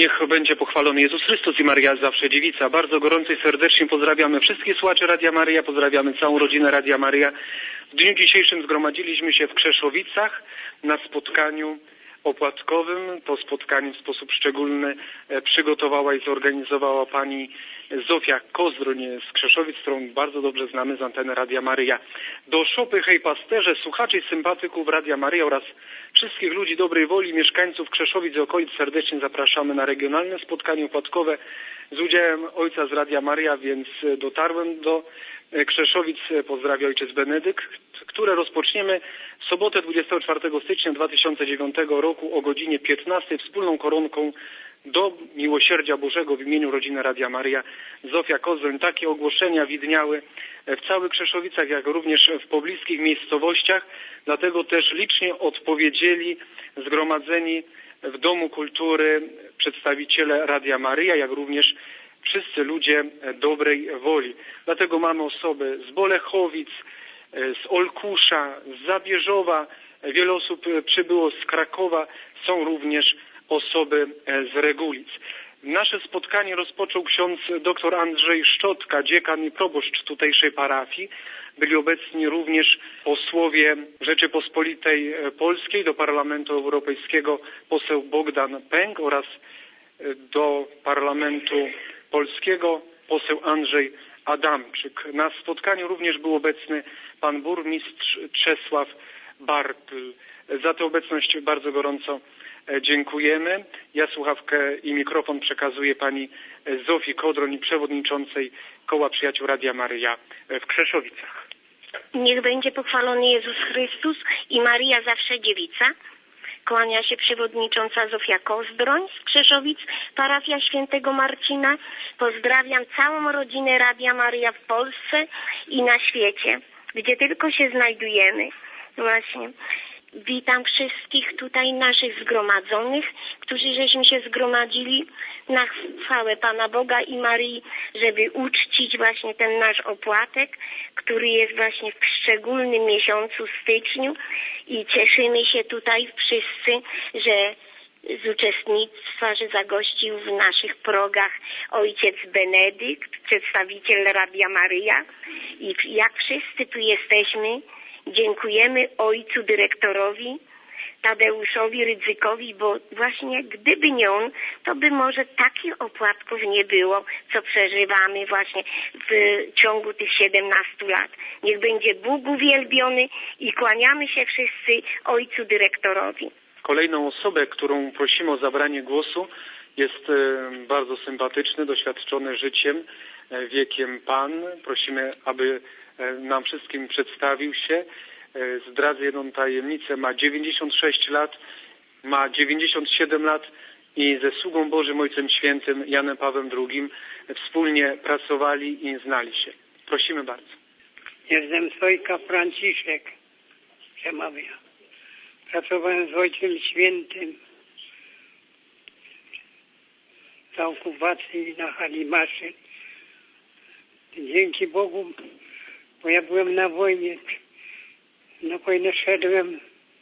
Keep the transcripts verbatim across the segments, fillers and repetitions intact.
Niech będzie pochwalony Jezus Chrystus i Maria zawsze dziewica. Bardzo gorąco i serdecznie pozdrawiamy wszystkich słuchaczy Radia Maryja, pozdrawiamy całą rodzinę Radia Maryja. W dniu dzisiejszym zgromadziliśmy się w Krzeszowicach na spotkaniu opłatkowym. To spotkanie w sposób szczególny przygotowała i zorganizowała pani Zofia Kozdroń z Krzeszowic, którą bardzo dobrze znamy z anteny Radia Maryja. Do szopy hej pasterze, słuchaczy i sympatyków Radia Maryja oraz wszystkich ludzi dobrej woli, mieszkańców Krzeszowic i okolic serdecznie zapraszamy na regionalne spotkanie opłatkowe z udziałem ojca z Radia Maryja, więc dotarłem do Krzeszowic, pozdrawia ojciec Benedykt, które rozpoczniemy w sobotę dwudziestego czwartego stycznia dwa tysiące dziewiątego roku o godzinie piętnastej wspólną koronką do Miłosierdzia Bożego w imieniu rodziny Radia Maryja. Zofia Kozdroń. Takie ogłoszenia widniały w całych Krzeszowicach, jak również w pobliskich miejscowościach, dlatego też licznie odpowiedzieli zgromadzeni w Domu Kultury przedstawiciele Radia Maryja, jak również wszyscy ludzie dobrej woli. Dlatego mamy osoby z Bolechowic, z Olkusza, z Zabierzowa, wiele osób przybyło z Krakowa, są również osoby z Regulic. Nasze spotkanie rozpoczął ksiądz dr Andrzej Szczotka, dziekan i proboszcz tutejszej parafii. Byli obecni również posłowie Rzeczypospolitej Polskiej, do Parlamentu Europejskiego poseł Bogdan Pęk oraz do Parlamentu Polskiego poseł Andrzej Adamczyk. Na spotkaniu również był obecny pan burmistrz Czesław Bartl. Za tę obecność bardzo gorąco dziękujemy. Ja słuchawkę i mikrofon przekazuję pani Zofii Kozdroń, przewodniczącej Koła Przyjaciół Radia Maryja w Krzeszowicach. Niech będzie pochwalony Jezus Chrystus i Maryja zawsze dziewica. Kłania się przewodnicząca Zofia Kozdroń z Krzeszowic, parafia świętego Marcina. Pozdrawiam całą rodzinę Radia Maryja w Polsce i na świecie, gdzie tylko się znajdujemy. Właśnie. Witam wszystkich tutaj naszych zgromadzonych, którzy żeśmy się zgromadzili na chwałę Pana Boga i Maryi, żeby uczcić właśnie ten nasz opłatek, który jest właśnie w szczególnym miesiącu, styczniu, i cieszymy się tutaj wszyscy, że z uczestnictwa, że zagościł w naszych progach ojciec Benedykt, przedstawiciel Radia Maryja, i jak wszyscy tu jesteśmy, dziękujemy ojcu dyrektorowi Tadeuszowi Rydzykowi, bo właśnie gdyby nie on, to by może takich opłatków nie było, co przeżywamy właśnie w ciągu tych siedemnastu lat. Niech będzie Bóg uwielbiony i kłaniamy się wszyscy ojcu dyrektorowi. Kolejną osobę, którą prosimy o zabranie głosu, jest bardzo sympatyczny, doświadczony życiem, wiekiem pan. Prosimy, aby nam wszystkim przedstawił się. Zdradzę jedną tajemnicę. Ma dziewięćdziesiąt sześć lat, ma dziewięćdziesiąt siedem lat i ze sługą Bożym Ojcem Świętym Janem Pawłem drugim wspólnie pracowali i znali się. Prosimy bardzo. Jestem Sojka Franciszek, przemawia. Pracowałem z Ojcem Świętym za okupacji na Halimaszy. Dzięki Bogu, bo ja byłem na wojnie. Na wojnę szedłem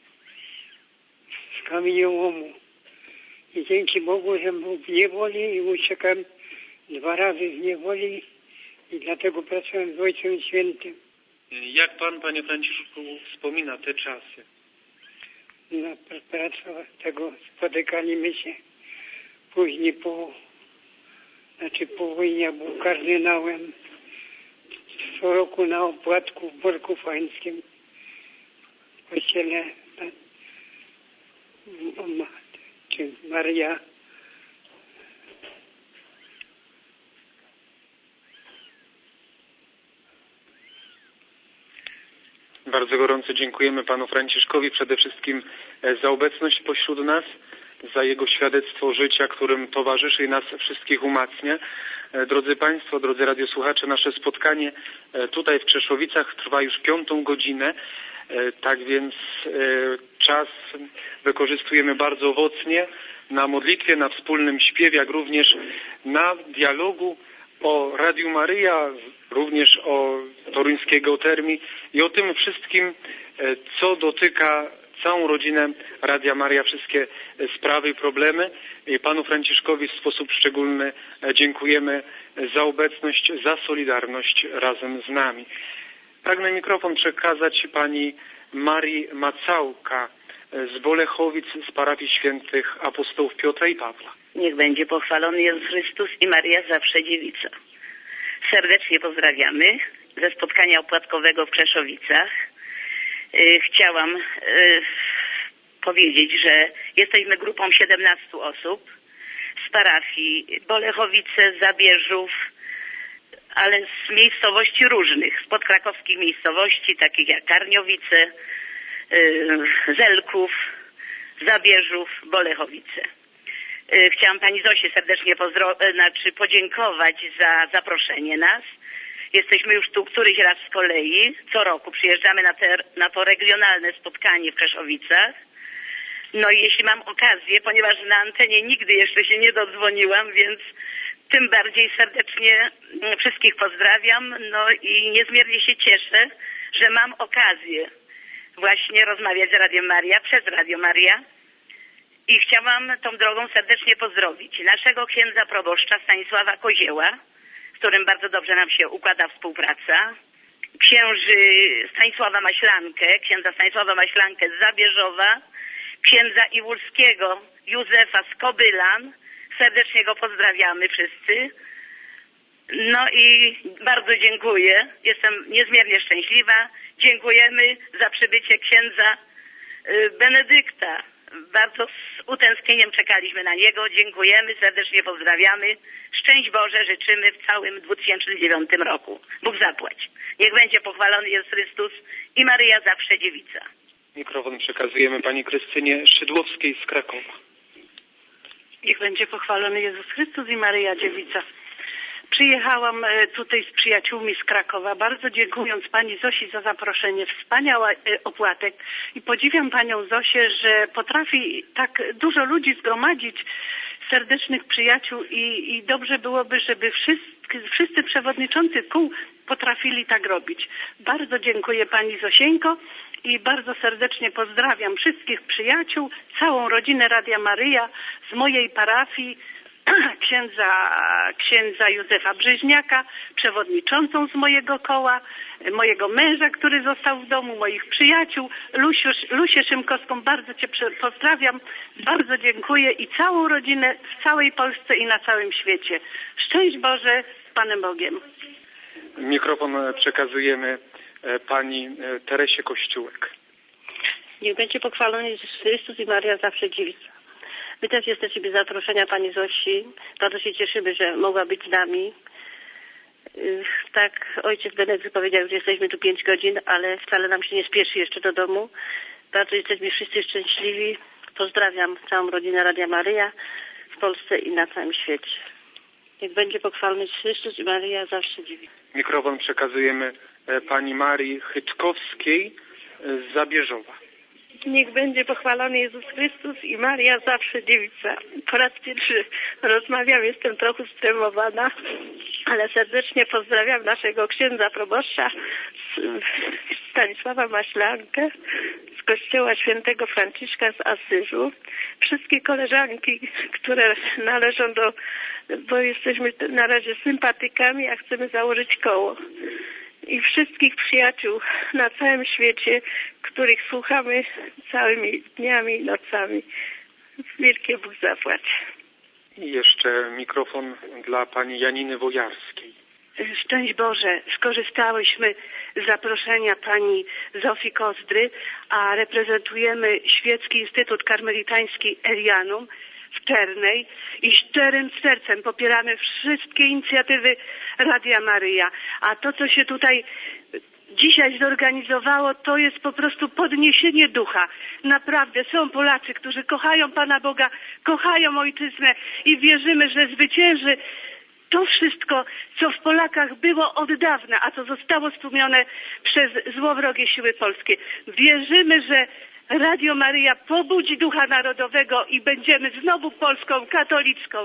z kamieniołomu. I dzięki Bogu, że był w niewoli i uciekłem dwa razy z niewoli i dlatego pracowałem z Ojcem Świętym. Jak pan, panie Franciszku, wspomina te czasy? No, pracowałem, tego spotykaliśmy się. Później po, znaczy po wojnie był kardynałem. Co roku na opłatku w Borku Fańskim w kościele czy Maria. Bardzo gorąco dziękujemy panu Franciszkowi przede wszystkim za obecność pośród nas, za jego świadectwo życia, którym towarzyszy i nas wszystkich umacnia. Drodzy państwo, drodzy radiosłuchacze, nasze spotkanie tutaj w Krzeszowicach trwa już piątą godzinę, tak więc czas wykorzystujemy bardzo owocnie na modlitwie, na wspólnym śpiewie, jak również na dialogu o Radiu Maryja, również o toruńskiej geotermii i o tym wszystkim, co dotyka całą rodzinę Radia Maria, wszystkie sprawy i problemy. Panu Franciszkowi w sposób szczególny dziękujemy za obecność, za solidarność razem z nami. Pragnę mikrofon przekazać pani Marii Macałka z Bolechowic, z parafii świętych apostołów Piotra i Pawła. Niech będzie pochwalony Jezus Chrystus i Maria zawsze dziewica. Serdecznie pozdrawiamy ze spotkania opłatkowego w Krzeszowicach. Chciałam powiedzieć, że jesteśmy grupą siedemnastu osób z parafii Bolechowice, Zabierzów, ale z miejscowości różnych, z podkrakowskich miejscowości, takich jak Karniowice, Zelków, Zabierzów, Bolechowice. Chciałam pani Zosie serdecznie pozdro- znaczy podziękować za zaproszenie nas. Jesteśmy już tu któryś raz z kolei. Co roku przyjeżdżamy na, te, na to regionalne spotkanie w Krzeszowicach. No i jeśli mam okazję, ponieważ na antenie nigdy jeszcze się nie dodzwoniłam, więc tym bardziej serdecznie wszystkich pozdrawiam. No i niezmiernie się cieszę, że mam okazję właśnie rozmawiać z Radiem Maria, przez Radio Maria. I chciałam tą drogą serdecznie pozdrowić naszego księdza proboszcza Stanisława Kozieła, z którym bardzo dobrze nam się układa współpraca, księży Stanisława Maślankę, księdza Stanisława Maślankę z Zabierzowa, księdza Iwulskiego Józefa z Kobylan, serdecznie go pozdrawiamy wszyscy. No i bardzo dziękuję, jestem niezmiernie szczęśliwa, dziękujemy za przybycie księdza Benedykta. Bardzo z utęsknieniem czekaliśmy na niego. Dziękujemy, serdecznie pozdrawiamy. Szczęść Boże życzymy w całym dwa tysiące dziewiątym roku. Bóg zapłać. Niech będzie pochwalony Jezus Chrystus i Maryja zawsze dziewica. Mikrofon przekazujemy pani Krystynie Szydłowskiej z Krakowa. Niech będzie pochwalony Jezus Chrystus i Maryja dziewica. Przyjechałam tutaj z przyjaciółmi z Krakowa, bardzo dziękując pani Zosi za zaproszenie. Wspaniały opłatek i podziwiam panią Zosię, że potrafi tak dużo ludzi zgromadzić, serdecznych przyjaciół i, i dobrze byłoby, żeby wszyscy, wszyscy przewodniczący kół potrafili tak robić. Bardzo dziękuję pani Zosieńko i bardzo serdecznie pozdrawiam wszystkich przyjaciół, całą rodzinę Radia Maryja z mojej parafii, księdza, księdza Józefa Brzeźniaka, przewodniczącą z mojego koła, mojego męża, który został w domu, moich przyjaciół, Lusiu, Lusię Szymkowską, bardzo cię pozdrawiam, bardzo dziękuję i całą rodzinę w całej Polsce i na całym świecie. Szczęść Boże z Panem Bogiem. Mikrofon przekazujemy pani Teresie Kościółek. Niech będzie pochwalony Jezus Chrystus i Maria zawsze dziewica. My też jesteśmy zaproszenia pani Zosi. Bardzo się cieszymy, że mogła być z nami. Tak, ojciec Benedykt powiedział, że jesteśmy tu pięć godzin, ale wcale nam się nie spieszy jeszcze do domu. Bardzo jesteśmy wszyscy szczęśliwi. Pozdrawiam całą rodzinę Radia Maryja w Polsce i na całym świecie. Niech będzie pochwalony Chrystus i Maryja zawsze dziewica. Mikrofon przekazujemy pani Marii Chytkowskiej z Zabierzowa. Niech będzie pochwalony Jezus Chrystus i Maria zawsze dziewica. Po raz pierwszy rozmawiam, jestem trochę stremowana, ale serdecznie pozdrawiam naszego księdza proboszcza Stanisława Maślankę z kościoła świętego Franciszka z Asyżu. Wszystkie koleżanki, które należą do, bo jesteśmy na razie sympatykami, a chcemy założyć koło. I wszystkich przyjaciół na całym świecie, których słuchamy całymi dniami i nocami. Wielkie Bóg zapłać. I jeszcze mikrofon dla pani Janiny Wojarskiej. Szczęść Boże, skorzystałyśmy z zaproszenia pani Zofii Kozdry, a reprezentujemy Świecki Instytut Karmelitański Elianum w Czernej i szczerym sercem popieramy wszystkie inicjatywy Radia Maryja. A to, co się tutaj dzisiaj zorganizowało, to jest po prostu podniesienie ducha. Naprawdę są Polacy, którzy kochają Pana Boga, kochają Ojczyznę i wierzymy, że zwycięży to wszystko, co w Polakach było od dawna, a co zostało stłumione przez złowrogie siły polskie. Wierzymy, że Radio Maryja pobudzi ducha narodowego i będziemy znowu Polską katolicką.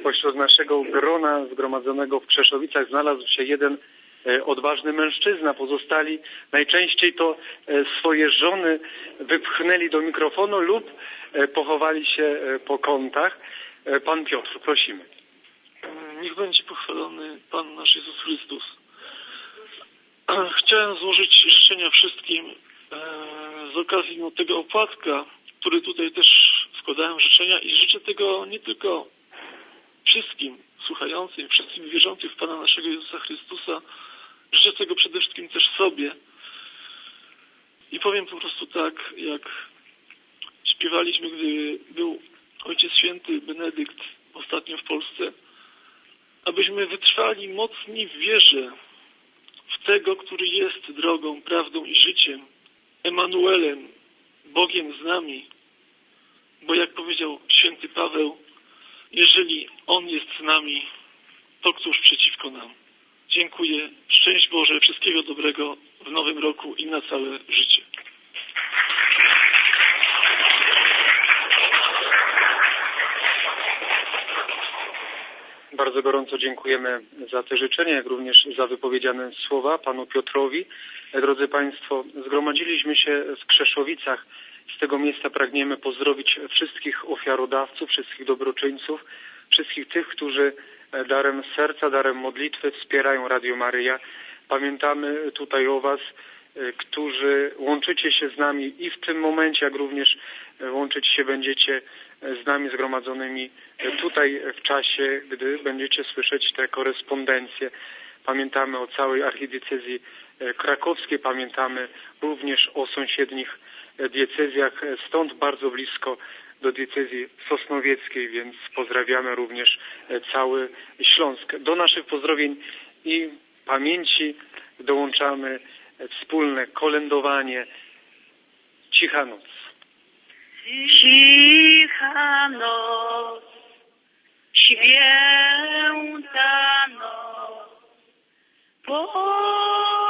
Pośród naszego grona zgromadzonego w Krzeszowicach znalazł się jeden odważny mężczyzna. Pozostali najczęściej to swoje żony wypchnęli do mikrofonu lub pochowali się po kątach. Pan Piotr, prosimy. Niech będzie pochwalony Pan nasz Jezus Chrystus. Chciałem złożyć życzenia wszystkim z okazji no, tego opłatka, który tutaj też składałem życzenia i życzę tego nie tylko wszystkim słuchającym, wszystkim wierzącym w Pana naszego Jezusa Chrystusa, życzę tego przede wszystkim też sobie. I powiem po prostu tak, jak śpiewaliśmy, gdy był Ojciec Święty Benedykt ostatnio w Polsce, abyśmy wytrwali mocni w wierze w tego, który jest drogą, prawdą i życiem, Emanuelem, Bogiem z nami. Bo jak powiedział święty Paweł, jeżeli On jest z nami, to któż przeciwko nam? Dziękuję. Szczęść Boże, wszystkiego dobrego w nowym roku i na całe życie. Bardzo gorąco dziękujemy za te życzenia, jak również za wypowiedziane słowa panu Piotrowi. Drodzy Państwo, zgromadziliśmy się w Krzeszowicach. Z tego miejsca pragniemy pozdrowić wszystkich ofiarodawców, wszystkich dobroczyńców, wszystkich tych, którzy darem serca, darem modlitwy wspierają Radio Maryja. Pamiętamy tutaj o Was, którzy łączycie się z nami i w tym momencie, jak również łączyć się będziecie z nami zgromadzonymi tutaj w czasie, gdy będziecie słyszeć te korespondencje. Pamiętamy o całej archidiecezji krakowskiej, pamiętamy również o sąsiednich diecezjach, stąd bardzo blisko do diecezji sosnowieckiej, więc pozdrawiamy również cały Śląsk. Do naszych pozdrowień i pamięci dołączamy wspólne kolędowanie Cicha noc. Cicha noc, święta noc, po